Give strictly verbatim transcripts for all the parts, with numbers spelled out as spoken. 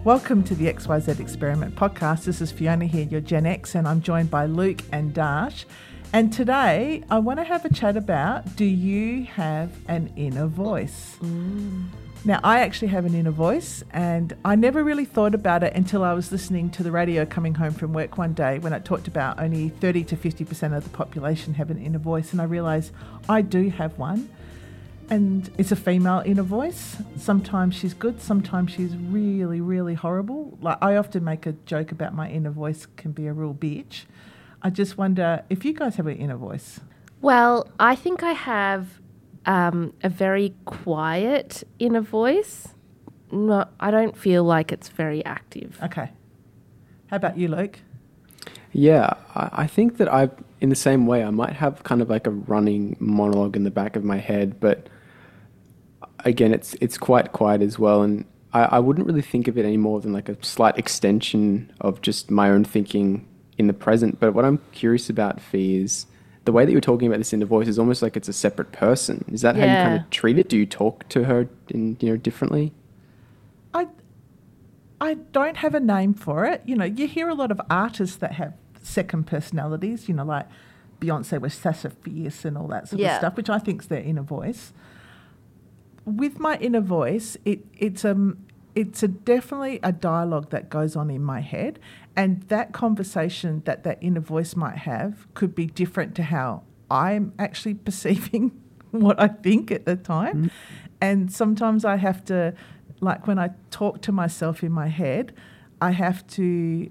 Welcome to the X Y Z Experiment podcast. This is Fiona here, your Gen X, and I'm joined by Luke and Dash. And today I want to have a chat about, do you have an inner voice? Mm. Now, I actually have an inner voice, and I never really thought about it until I was listening to the radio coming home from work one day when it talked about only thirty to fifty percent of the population have an inner voice, and I realised I do have one. And it's a female inner voice. Sometimes she's good, sometimes she's really, really horrible. Like, I often make a joke about my inner voice can be a real bitch. I just wonder if you guys have an inner voice. Well, I think I have um, a very quiet inner voice. No, I don't feel like it's very active. Okay. How about you, Luke? Yeah, I, I think that I, in the same way, I might have kind of like a running monologue in the back of my head, but again, it's it's quite quiet as well, and I, I wouldn't really think of it any more than like a slight extension of just my own thinking in the present. But what I'm curious about, Fee, is the way that you're talking about this inner voice is almost like it's a separate person. Is that Yeah. how you kind of treat it? Do you talk to her in, you know, differently? I, I don't have a name for it. You know, you hear a lot of artists that have second personalities, you know, like Beyonce with Sasha Fierce and all that sort Yeah. of stuff, which I think is their inner voice. With my inner voice, it, it's um it's a definitely a dialogue that goes on in my head, and that conversation that that inner voice might have could be different to how I'm actually perceiving what I think at the time. Mm. And sometimes I have to, like when I talk to myself in my head, I have to,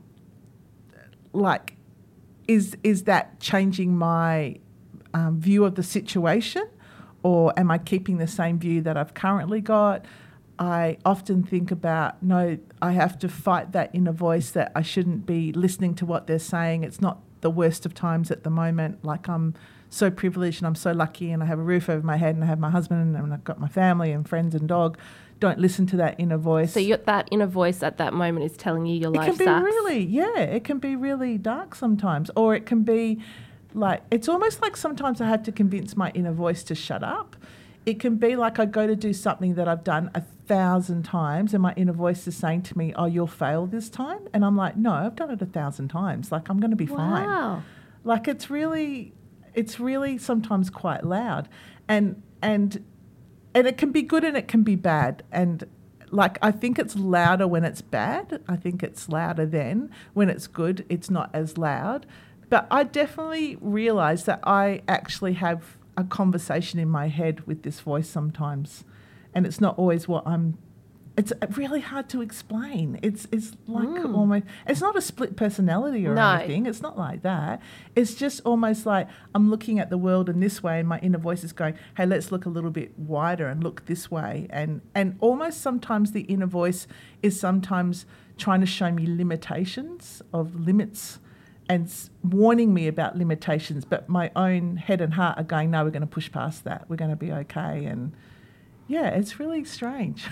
like, is is that changing my um, view of the situation? Or am I keeping the same view that I've currently got? I often think about, no, I have to fight that inner voice that I shouldn't be listening to what they're saying. It's not the worst of times at the moment. Like, I'm so privileged and I'm so lucky and I have a roof over my head and I have my husband and I've got my family and friends and dog. Don't listen to that inner voice. So you're, that inner voice at that moment is telling you your it life can be sucks? really, yeah, it can be really dark sometimes. Or it can be like, it's almost like sometimes I have to convince my inner voice to shut up. It can be like I go to do something that I've done a thousand times and my inner voice is saying to me, oh, you'll fail this time. And I'm like, no, I've done it a thousand times. Like, I'm going to be Wow. fine. Like, it's really, it's really sometimes quite loud. And, and, and it can be good and it can be bad. And like, I think it's louder when it's bad. I think it's louder then. When it's good, it's not as loud. But I definitely realise that I actually have a conversation in my head with this voice sometimes, and it's not always what I'm. It's really hard to explain. It's it's like Mm. almost. It's not a split personality or No. anything. It's not like that. It's just almost like I'm looking at the world in this way, and my inner voice is going, "Hey, let's look a little bit wider and look this way." And and almost sometimes the inner voice is sometimes trying to show me limitations of limits. And warning me about limitations, but my own head and heart are going, no, we're going to push past that. We're going to be okay. And yeah, it's really strange.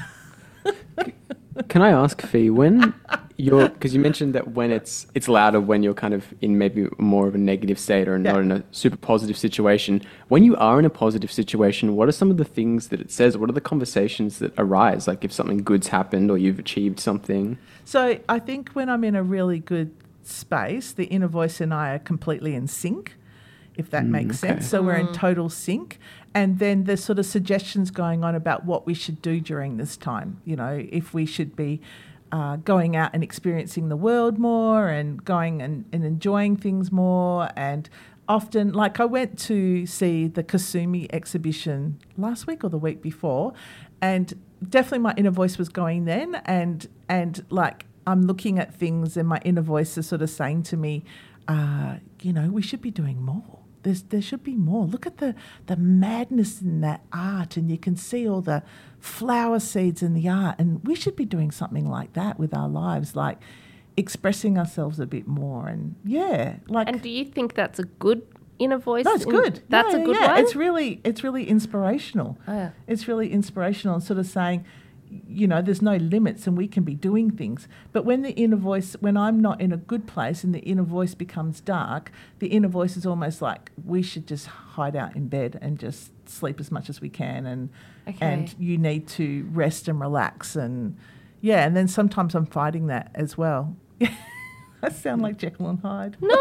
Can I ask, Fee, when you're, because you mentioned that when it's it's louder when you're kind of in maybe more of a negative state or Yeah. not in a super positive situation. When you are in a positive situation, what are some of the things that it says? What are the conversations that arise? Like if something good's happened or you've achieved something? So I think when I'm in a really good space, the inner voice and I are completely in sync, if that Mm, makes okay. sense. So we're in total sync. And then there's sort of suggestions going on about what we should do during this time. You know, if we should be uh, going out and experiencing the world more and going and, and enjoying things more. And often, like I went to see the Kasumi exhibition last week or the week before, and definitely my inner voice was going then. And, and like, I'm looking at things and my inner voice is sort of saying to me, uh, you know, we should be doing more. There's, there should be more. Look at the, the madness in that art, and you can see all the flower seeds in the art, and we should be doing something like that with our lives, like expressing ourselves a bit more. And yeah, like. And do you think that's a good inner voice? No, it's in- good. That's Yeah, a good yeah. one? It's really, it's really inspirational. Oh, yeah. It's really inspirational and sort of saying, you know, there's no limits and we can be doing things. But when the inner voice, when I'm not in a good place and the inner voice becomes dark, the inner voice is almost like we should just hide out in bed and just sleep as much as we can, and Okay. and you need to rest and relax, and Yeah, and then sometimes I'm fighting that as well. I sound like Jekyll and Hyde. No.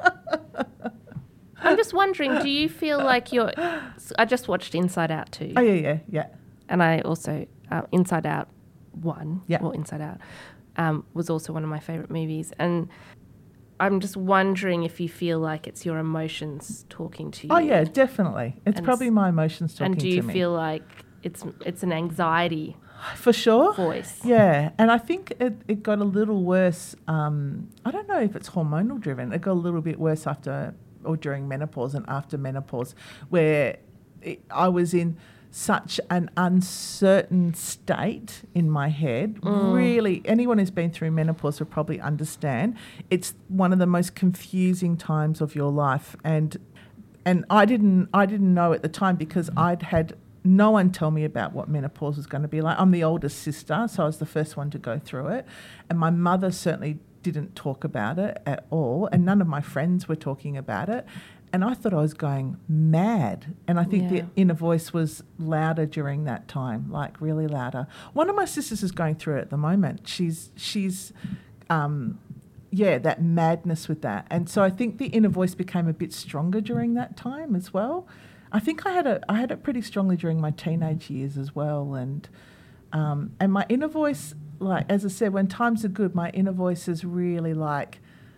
I'm just wondering, do you feel like you're... I just watched Inside Out too. Oh, yeah, yeah, yeah. And I also... Uh, Inside Out one, yeah. or Inside Out, um, was also one of my favourite movies. And I'm just wondering if you feel like it's your emotions talking to you. Oh, yeah, definitely. It's and probably my emotions talking to me. And do you me. feel like it's it's an anxiety For sure. voice? Yeah, and I think it, it got a little worse. Um, I don't know if it's hormonal driven. It got a little bit worse after or during menopause and after menopause, where it, I was in such an uncertain state in my head. Mm. Really, anyone who's been through menopause will probably understand. It's one of the most confusing times of your life, and and I didn't I didn't know at the time because I'd had no one tell me about what menopause was going to be like. I'm the oldest sister, so I was the first one to go through it, and my mother certainly didn't talk about it at all, and none of my friends were talking about it. And I thought I was going mad. And I think yeah. the inner voice was louder during that time, like really louder. One of my sisters is going through it at the moment. She's, she's, um, yeah, that madness with that. And so I think the inner voice became a bit stronger during that time as well. I think I had it, I had it pretty strongly during my teenage years as well. And, um, and my inner voice, like, as I said, when times are good, my inner voice is really like,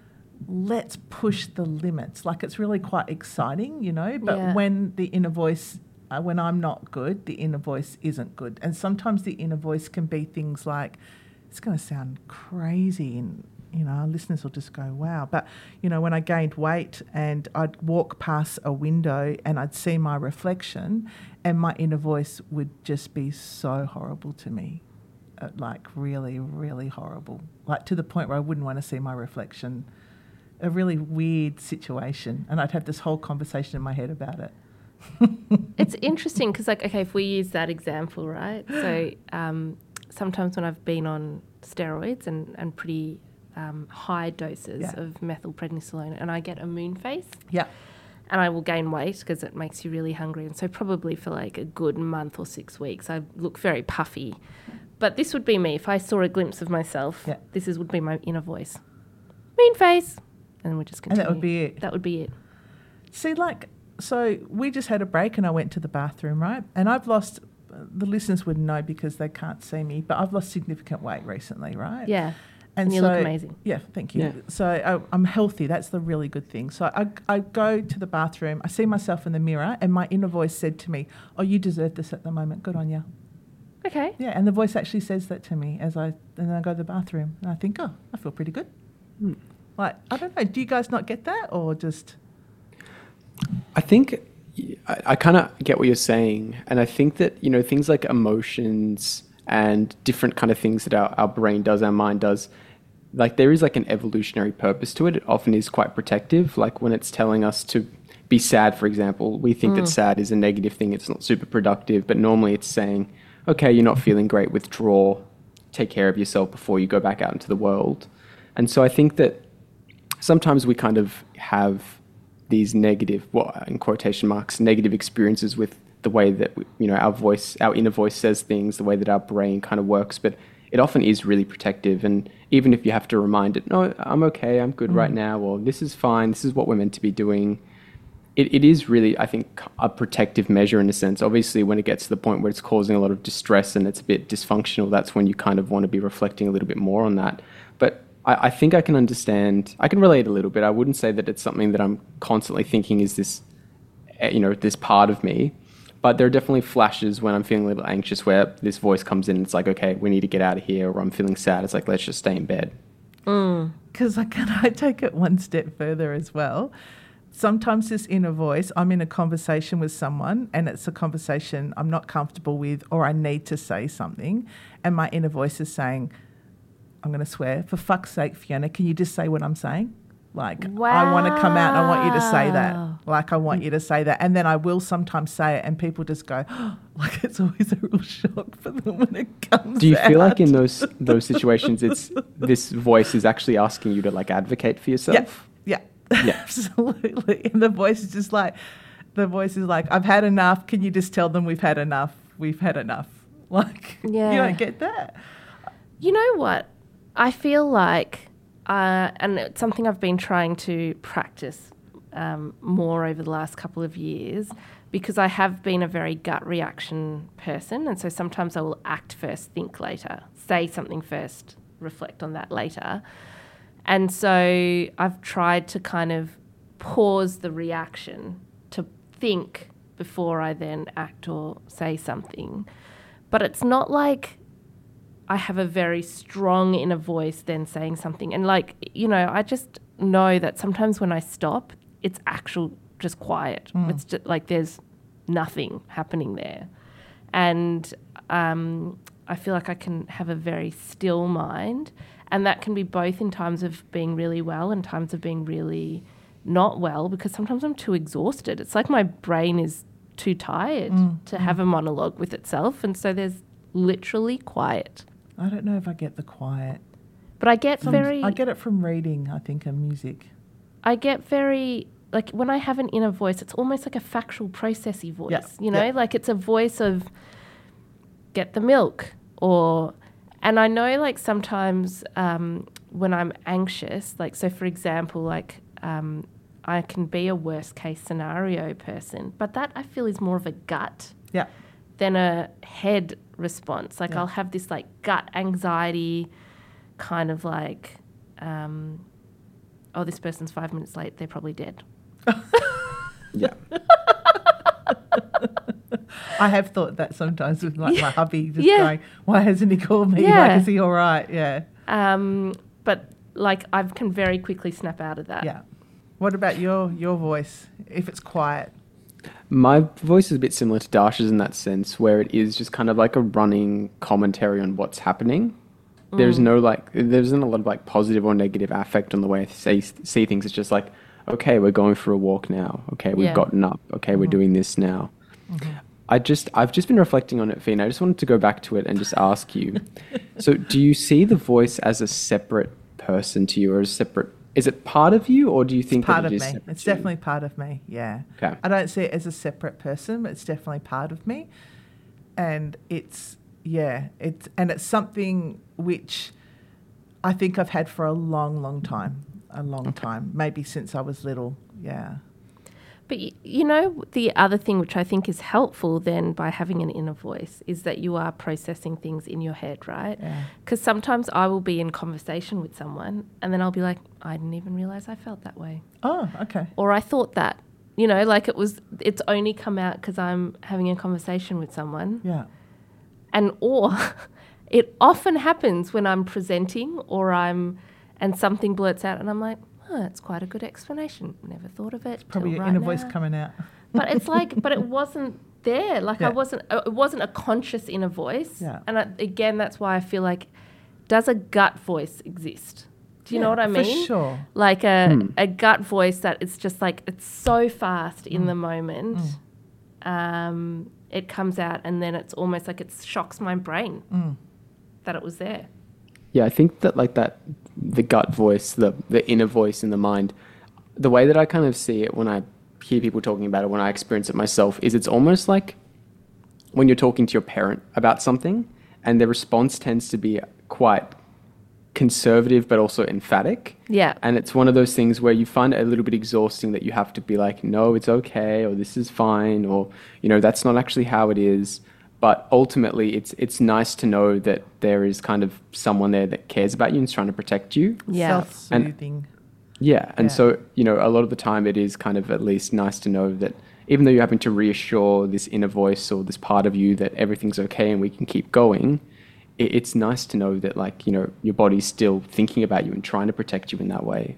let's push the limits. Like, it's really quite exciting, you know, but yeah. when the inner voice, uh, when I'm not good, the inner voice isn't good. And sometimes the inner voice can be things like, it's going to sound crazy and, you know, our listeners will just go, wow. But, you know, when I gained weight and I'd walk past a window and I'd see my reflection and my inner voice would just be so horrible to me, uh, like really, really horrible, like to the point where I wouldn't want to see my reflection. A really weird situation, and I'd have this whole conversation in my head about it. It's interesting because, like, okay, if we use that example, right? So um, sometimes when I've been on steroids and, and pretty um, high doses yeah. of methylprednisolone, and I get a moon face, yeah, and I will gain weight because it makes you really hungry, and so probably for like a good month or six weeks, I look very puffy. But this would be me if I saw a glimpse of myself. Yeah. This is would be my inner voice, moon face. And we just continue. And that would be it. That would be it. See, like, so we just had a break and I went to the bathroom, right? And I've lost, the listeners wouldn't know because they can't see me, but I've lost significant weight recently, right? Yeah. And, and you so, look amazing. Yeah, thank you. Yeah. So I, I'm healthy. That's the really good thing. So I, I go to the bathroom, I see myself in the mirror, and my inner voice said to me, oh, you deserve this at the moment. Good on you. Okay. Yeah, and the voice actually says that to me as I, and then I go to the bathroom, and I think, oh, I feel pretty good. Hmm. Like, I don't know, do you guys not get that or just... I think I, I kind of get what you're saying. And I think that, you know, things like emotions and different kind of things that our, our brain does, our mind does, like there is like an evolutionary purpose to it. It often is quite protective. Like when it's telling us to be sad, for example, we think mm. that sad is a negative thing. It's not super productive, but normally it's saying, okay, you're not feeling great, withdraw, take care of yourself before you go back out into the world. And so I think that sometimes we kind of have these negative, well, in quotation marks, negative experiences with the way that, we, you know, our voice, our inner voice says things, the way that our brain kind of works. But it often is really protective. And even if you have to remind it, no, I'm okay, I'm good mm. right now, or this is fine, this is what we're meant to be doing. It, it is really, I think, a protective measure in a sense. Obviously, when it gets to the point where it's causing a lot of distress and it's a bit dysfunctional, that's when you kind of want to be reflecting a little bit more on that. But I, I think I can understand, I can relate a little bit. I wouldn't say that it's something that I'm constantly thinking is this, you know, this part of me. But there are definitely flashes when I'm feeling a little anxious where this voice comes in and it's like, okay, we need to get out of here, or I'm feeling sad. It's like, let's just stay in bed. Because mm. I can I take it one step further as well. Sometimes this inner voice, I'm in a conversation with someone and it's a conversation I'm not comfortable with, or I need to say something, and my inner voice is saying, I'm going to swear, for fuck's sake, Fiona, can you just say what I'm saying? Like, wow. I want to come out and I want you to say that. Like, I want you to say that. And then I will sometimes say it and people just go, oh, like, it's always a real shock for them when it comes out. Do you feel like in those those situations, it's this voice is actually asking you to, like, advocate for yourself? Yeah, yeah, yeah. Absolutely. And the voice is just like, the voice is like, I've had enough. Can you just tell them we've had enough? We've had enough. Like, yeah. You don't get that. You know what? I feel like, uh, and it's something I've been trying to practice um, more over the last couple of years, because I have been a very gut reaction person. And so sometimes I will act first, think later, say something first, reflect on that later. And so I've tried to kind of pause the reaction to think before I then act or say something. But it's not like I have a very strong inner voice then saying something. And like, you know, I just know that sometimes when I stop, it's actual just quiet. Mm. It's just like there's nothing happening there. And um, I feel like I can have a very still mind. And that can be both in times of being really well and times of being really not well, because sometimes I'm too exhausted. It's like my brain is too tired mm. to mm. have a monologue with itself. And so there's literally quiet. I don't know if I get the quiet. But I get Some, very... I get it from reading, I think, and music. I get very... Like, when I have an inner voice, it's almost like a factual, processy voice, yeah. you know? Yeah. Like, it's a voice of, get the milk, or... And I know, like, sometimes um, when I'm anxious, like, so, for example, like, um, I can be a worst-case scenario person, but that, I feel, is more of a gut yeah. than a head response. Like, yeah. I'll have this, like, gut anxiety kind of, like, um, oh, this person's five minutes late, they're probably dead. Yeah. I have thought that sometimes with like yeah. my hubby just yeah. going, why hasn't he called me? Yeah. Like, is he all right? Yeah. Um, but like I can very quickly snap out of that. Yeah. What about your your voice if it's quiet? My voice is a bit similar to Darsh's in that sense, where it is just kind of like a running commentary on what's happening. Mm. There's no like, there isn't a lot of like positive or negative affect on the way I see, see things. It's just like, okay, we're going for a walk now. Okay, we've yeah. gotten up. Okay, mm-hmm. we're doing this now. Mm-hmm. I just, I've just been reflecting on it, Fina. I just wanted to go back to it and just ask you. So do you see the voice as a separate person to you, or a separate, is it part of you, or do you think it's part that it of is me? separate It's to you? definitely part of me, yeah. Okay. I don't see it as a separate person, but it's definitely part of me. And it's, yeah, it's, and it's something which I think I've had for a long, long time. A long okay. time, maybe since I was little, yeah. But, y- you know, the other thing which I think is helpful then by having an inner voice is that you are processing things in your head, right? Because yeah. sometimes I will be in conversation with someone and then I'll be like, I didn't even realise I felt that way. Oh, okay. Or I thought that, you know, like it was, it's only come out because I'm having a conversation with someone. Yeah. And or it often happens when I'm presenting or I'm... and something blurts out and I'm like, oh, that's quite a good explanation. Never thought of it. It's probably your right inner now. voice coming out. But it's like, but it wasn't there. Like yeah. I wasn't, it wasn't a conscious inner voice. Yeah. And I, again, that's why I feel like, does a gut voice exist? Do you yeah, know what I mean? For sure. Like a, mm. a gut voice that it's just like, it's so fast in mm. the moment. Mm. Um, it comes out and then it's almost like it shocks my brain mm. that it was there. Yeah, I think that like that, the gut voice, the the inner voice in the mind, the way that I kind of see it when I hear people talking about it, when I experience it myself, is it's almost like when you're talking to your parent about something and their response tends to be quite conservative but also emphatic. Yeah. And it's one of those things where you find it a little bit exhausting that you have to be like, no, it's okay, or this is fine, or, you know, that's not actually how it is. But ultimately, it's it's nice to know that there is kind of someone there that cares about you and is trying to protect you. Yeah. Self-soothing. And, yeah. And yeah. so, you know, a lot of the time it is kind of at least nice to know that even though you're having to reassure this inner voice or this part of you that everything's okay and we can keep going, it, it's nice to know that, like, you know, your body's still thinking about you and trying to protect you in that way.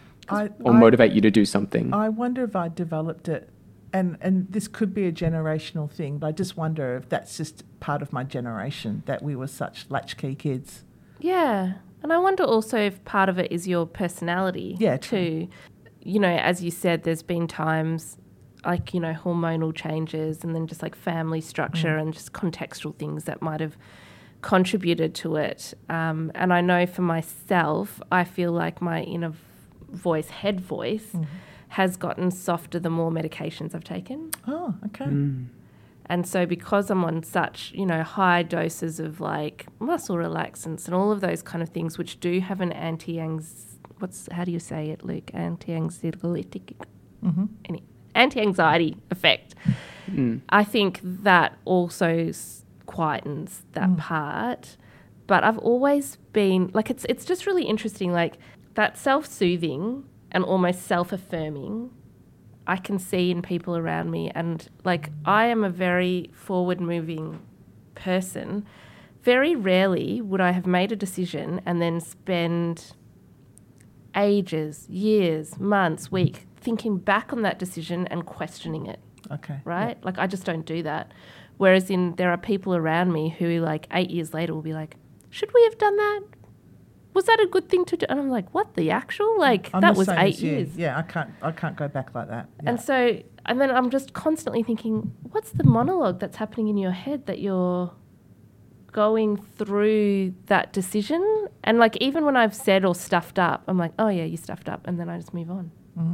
I, or I, motivate you to do something. I wonder if I developed it. And and this could be a generational thing, but I just wonder if that's just part of my generation, that we were such latchkey kids. Yeah. And I wonder also if part of it is your personality yeah, too. You know, as you said, there's been times like, you know, hormonal changes and then just like family structure mm. and just contextual things that might have contributed to it. Um, and I know for myself, I feel like my inner voice, head voice, mm. has gotten softer the more medications I've taken. Oh, okay. Mm. And so because I'm on such, you know, high doses of like muscle relaxants and all of those kind of things, which do have an anti-anxiety, what's, how do you say it, Luke? Anti-anxiolytic, Mm-hmm. any, anti-anxiety effect. Mm. I think that also s- quietens that Mm. part. But I've always been, like, it's it's just really interesting, like, that self-soothing and almost self-affirming I can see in people around me. And, like, I am a very forward-moving person. Very rarely would I have made a decision and then spend ages, years, months, weeks thinking back on that decision and questioning it, Okay. right? Like, I just don't do that. Whereas in there are people around me who, like, eight years later will be like, should we have done that? Was that a good thing to do? And I'm like, what, the actual? Like, I'm that the was same eight as you. years. Yeah, I can't. I can't go back like that. Yeah. And so, and then I'm just constantly thinking, what's the monologue that's happening in your head that you're going through that decision? And, like, even when I've said or stuffed up, I'm like, oh, yeah, you stuffed up. And then I just move on. Mm-hmm.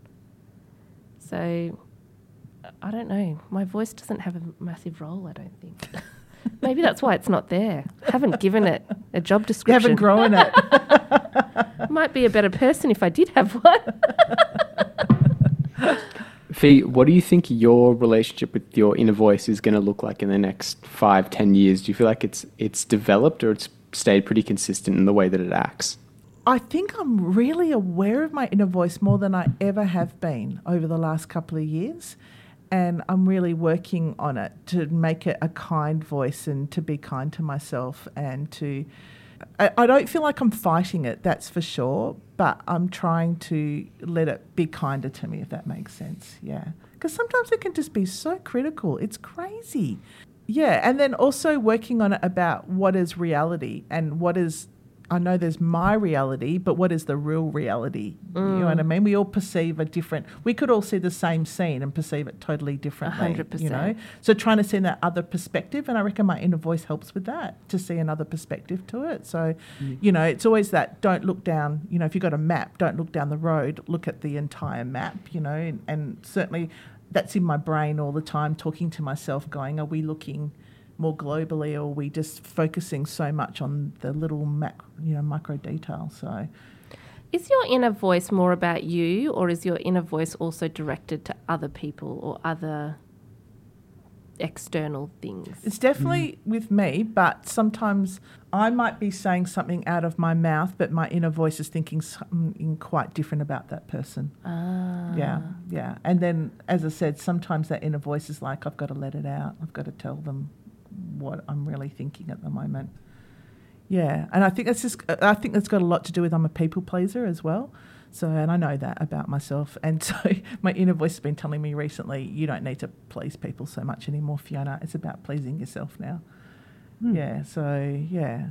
So, I don't know. My voice doesn't have a massive role, I don't think. Maybe that's why it's not there. I haven't given it a job You description. haven't grown it. Might be a better person if I did have one. Fee, what do you think your relationship with your inner voice is going to look like in the next five, ten years? Do you feel like it's it's developed or it's stayed pretty consistent in the way that it acts? I think I'm really aware of my inner voice more than I ever have been over the last couple of years. And I'm really working on it to make it a kind voice and to be kind to myself and to... I, I don't feel like I'm fighting it, that's for sure, but I'm trying to let it be kinder to me, if that makes sense, yeah. Because sometimes it can just be so critical. It's crazy. Yeah, and then also working on it about what is reality and what is... I know there's my reality, but what is the real reality? Mm. You know what I mean? We all perceive a different... We could all see the same scene and perceive it totally differently. one hundred percent. You know? So trying to see that other perspective, and I reckon my inner voice helps with that, to see another perspective to it. So, mm. you know, it's always that don't look down... You know, if you've got a map, don't look down the road, look at the entire map, you know, and, and certainly that's in my brain all the time, talking to myself, going, are we looking... more globally, or are we just focusing so much on the little mac, you know, micro detail? So, is your inner voice more about you, or is your inner voice also directed to other people or other external things? It's definitely mm. with me, but sometimes I might be saying something out of my mouth, but my inner voice is thinking something quite different about that person. Ah. Yeah, yeah. And then, as I said, sometimes that inner voice is like, I've got to let it out. I've got to tell them what I'm really thinking at the moment. Yeah, and I think that's just, I think that's got a lot to do with I'm a people pleaser as well. So, and I know that about myself. And so my inner voice has been telling me recently, you don't need to please people so much anymore, Fiona. It's about pleasing yourself now. Hmm. Yeah, so, yeah.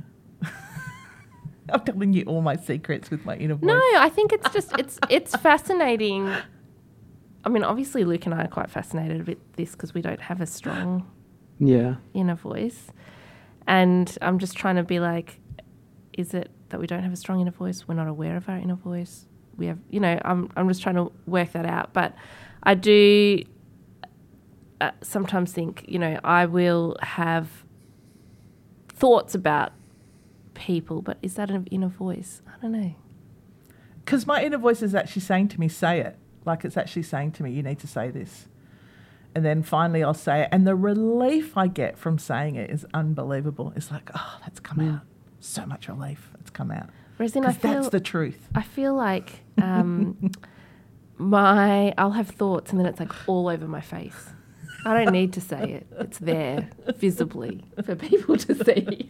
I'm telling you all my secrets with my inner voice. No, I think it's just, it's it's fascinating. I mean, obviously Luke and I are quite fascinated with this because we don't have a strong... Yeah. inner voice. And I'm just trying to be like, is it that we don't have a strong inner voice? We're not aware of our inner voice. We have, you know, I'm I'm just trying to work that out. But I do uh, sometimes think, you know, I will have thoughts about people, but is that an inner voice? I don't know. Because my inner voice is actually saying to me, say it. Like it's actually saying to me, you need to say this. And then finally I'll say it. And the relief I get from saying it is unbelievable. It's like, oh, that's come yeah. out. So much relief. It's come out. Whereas I feel, that's the truth. I feel like um, my, I'll have thoughts and then it's like all over my face. I don't need to say it. It's there visibly for people to see.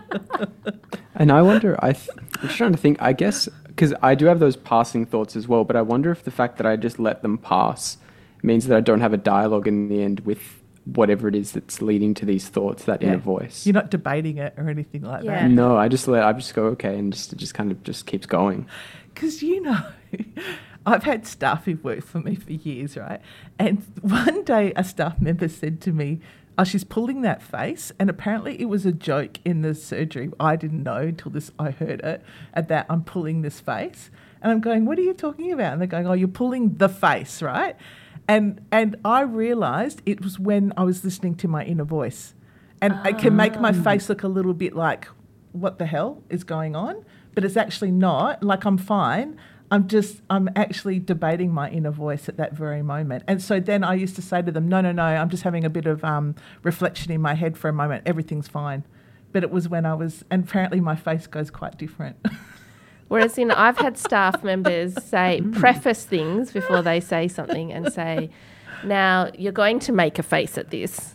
And I wonder, I th- I'm just trying to think, I guess, because I do have those passing thoughts as well, but I wonder if the fact that I just let them pass means that I don't have a dialogue in the end with whatever it is that's leading to these thoughts, that yeah. inner voice. You're not debating it or anything like yeah. that. No, I just let, I just go, okay, and just, it just kind of just keeps going. Because, you know, I've had staff who've worked for me for years, right? And one day a staff member said to me, oh, she's pulling that face. And apparently it was a joke in the surgery. I didn't know until this, I heard it, at that I'm pulling this face. And I'm going, what are you talking about? And they're going, oh, you're pulling the face, right? And and I realised it was when I was listening to my inner voice. And it can make my face look a little bit like, what the hell is going on? But it's actually not. Like, I'm fine. I'm just, I'm actually debating my inner voice at that very moment. And so then I used to say to them, no, no, no, I'm just having a bit of um, reflection in my head for a moment. Everything's fine. But it was when I was, and apparently my face goes quite different. Whereas, you know, I've had staff members say, preface things before they say something and say, now you're going to make a face at this.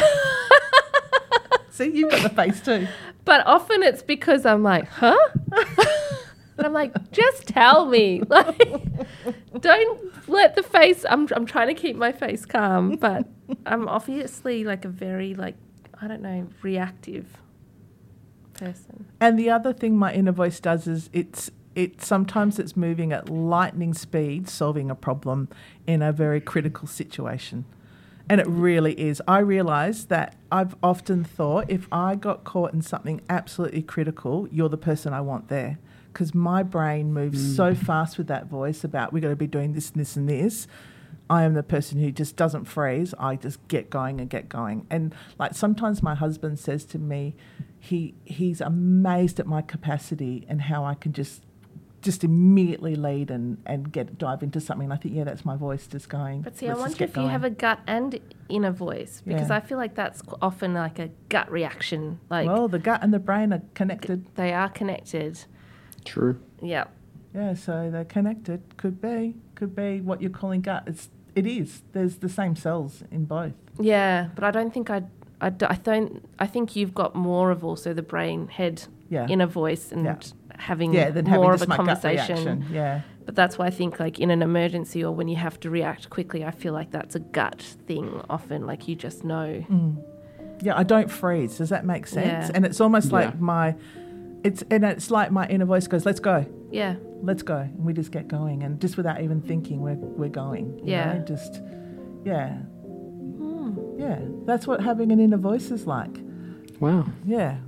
See, you've got the face too. But often it's because I'm like, huh? And I'm like, just tell me. Like, don't let the face, I'm I'm trying to keep my face calm, but I'm obviously like a very, like, I don't know, reactive person. And the other thing my inner voice does is it's it sometimes it's moving at lightning speed, solving a problem in a very critical situation. And it really is. I realise that I've often thought if I got caught in something absolutely critical, you're the person I want there. Because my brain moves mm. so fast with that voice about we've got to be doing this and this and this. I am the person who just doesn't freeze. I just get going and get going. And like sometimes my husband says to me, he he's amazed at my capacity and how I can just just immediately lead and, and get dive into something. And I think, yeah, that's my voice just going. But see, I wonder if going. you have a gut and inner voice, because yeah. I feel like that's often like a gut reaction. Like, well, the gut and the brain are connected. They are connected. True. Yeah. Yeah, so they're connected. Could be. Could be what you're calling gut. It's, it is. There's the same cells in both. Yeah, but I don't think I'd, I, I don't, I think you've got more of also the brain, head, yeah. inner voice and... Yeah. having yeah, then more having of a conversation. Yeah. But that's why I think like in an emergency or when you have to react quickly, I feel like that's a gut thing often, like you just know. Mm. Yeah, I don't freeze. Does that make sense? Yeah. And it's almost Yeah. like my it's and it's like my inner voice goes, let's go. Yeah. Let's go. And we just get going and just without even thinking we're we're going. You Yeah. know? Just yeah. Mm. Yeah. That's what having an inner voice is like. Wow. Yeah.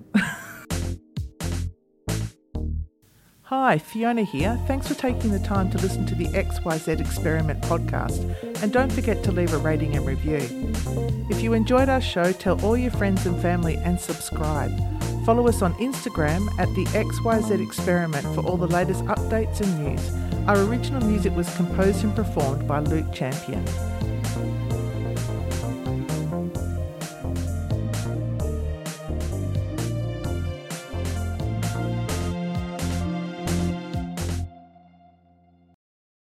Hi, Fiona here. Thanks for taking the time to listen to the X Y Z Experiment podcast. And don't forget to leave a rating and review. If you enjoyed our show, tell all your friends and family and subscribe. Follow us on Instagram at the X Y Z Experiment for all the latest updates and news. Our original music was composed and performed by Luke Champion.